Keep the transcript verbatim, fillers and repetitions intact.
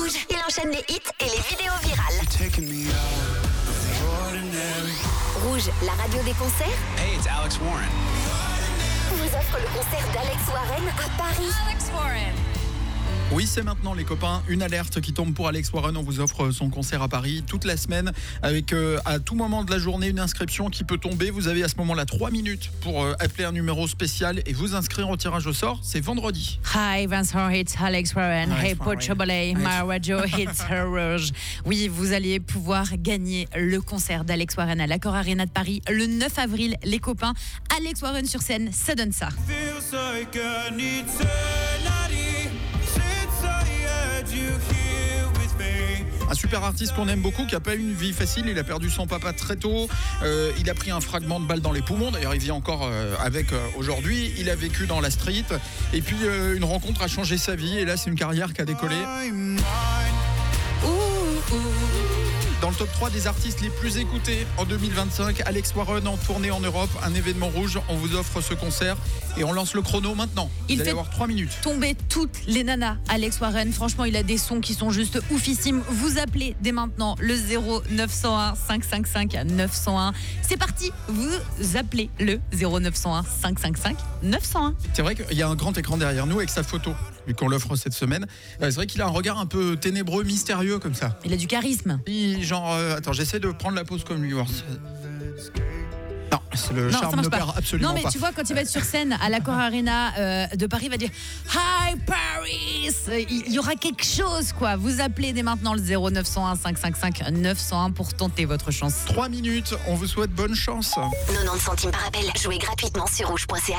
Rouge, il enchaîne les hits et les vidéos virales. Rouge, la radio des concerts, Hey, it's Alex Warren. vous offre le concert d'Alex Warren à Paris. Alex Warren. Oui, c'est maintenant les copains, une alerte qui tombe pour Alex Warren. On vous offre son concert à Paris toute la semaine avec euh, à tout moment de la journée une inscription qui peut tomber. Vous avez à ce moment-là trois minutes pour euh, appeler un numéro spécial et vous inscrire au tirage au sort. C'est vendredi. Hi, Vincent, it's Alex Warren. Alex Hey, Warren. Pochabalay, my radio hits rouge. Oui, vous allez pouvoir gagner le concert d'Alex Warren à l'Accor Arena de Paris le neuf avril. Les copains, Alex Warren sur scène, ça donne ça. Un super artiste qu'on aime beaucoup, qui n'a pas eu une vie facile. Il a perdu son papa très tôt. Euh, il a pris un fragment de balle dans les poumons. D'ailleurs, il vit encore euh, avec euh, aujourd'hui. Il a vécu dans la street. Et puis, euh, une rencontre a changé sa vie. Et là, c'est une carrière qui a décollé. Ouh, ouh. Dans le top trois des artistes les plus écoutés en deux mille vingt-cinq, Alex Warren en tournée en Europe, un événement rouge. On vous offre ce concert et on lance le chrono maintenant. Il vous allez fait avoir trois minutes. Tomber toutes les nanas, Alex Warren. Franchement, il a des sons qui sont juste oufissimes. Vous appelez dès maintenant le zéro neuf cent un cinq cent cinquante-cinq neuf cent un. C'est parti, vous appelez le zéro neuf cent un cinq cent cinquante-cinq neuf cent un. C'est vrai qu'il y a un grand écran derrière nous avec sa photo, vu qu'on l'offre cette semaine. Euh, C'est vrai qu'il a un regard un peu ténébreux, mystérieux comme ça. Il a du charisme. Il, genre, euh, attends, j'essaie de prendre la pause comme lui. voir. Non, c'est le Non, ça charme marche ne pas. perd absolument Non, mais pas. tu vois, quand il va être sur scène à l'Accor Arena euh, de Paris, il va dire Hi Paris. Il il y aura quelque chose, quoi. Vous appelez dès maintenant le zéro neuf cent un cinq cent cinquante-cinq neuf cent un pour tenter votre chance. Trois minutes, on vous souhaite bonne chance. quatre-vingt-dix centimes par appel, jouez gratuitement sur rouge point c h.